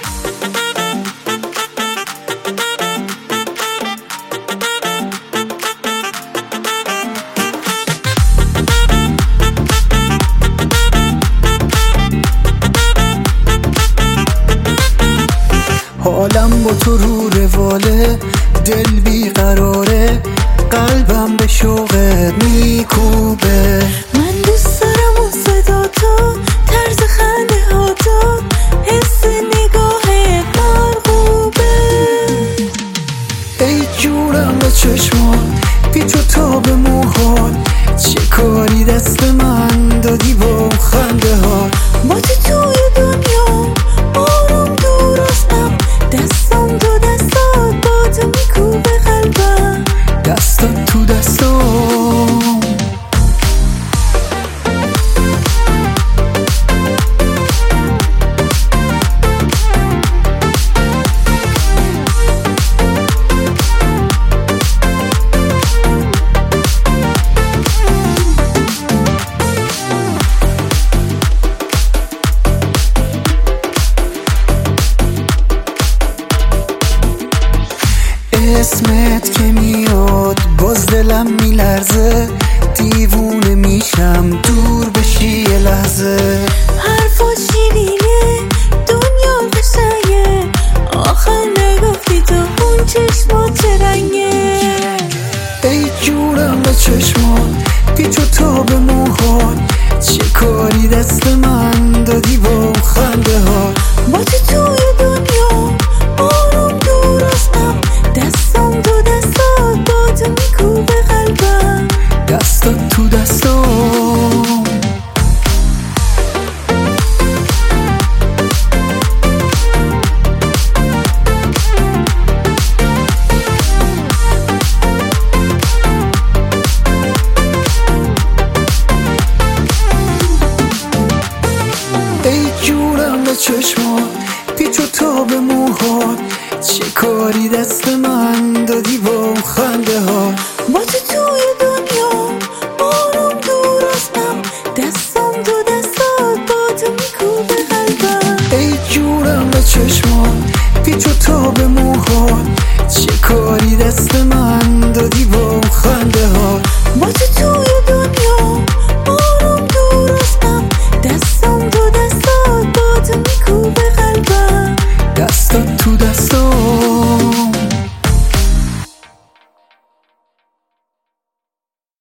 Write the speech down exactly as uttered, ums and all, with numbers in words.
حالم با تو رو رواله، دل بیقراره، قلبم به شوقت میکوبه. من دوست دارم اون صدا تو، طرز خنده ها تو، حس نگاهت مرغوبه. ای جورم به چشمات، بی تو تا به موهات، چه کاری دست من دادی با اون خنده ها. با تو توی دنیا آروم درستم، دستم تو دستات، با تو میکوبه قلبم، دستات تو دستام. اسمت که میاد باز دلم میلرزه، دیوونه میشم دور بشی یه لحظه. حرفات شیرینه، دنیا قشنگه، آخر نگفتی تو اون چشمات چه رنگه. ای جورم به چشمات، بی تو تا به موهات، چه کاری دست من دادی با اون خنده ها. با تو توی دنیا آروم درستم، دستم تو دستات، با تو میکوبه قلبم، دستات تو دستام. ای جورم به چشمات، بی تو تا به موهات، چه کاری دست من دادی با اون خنده ها. با تو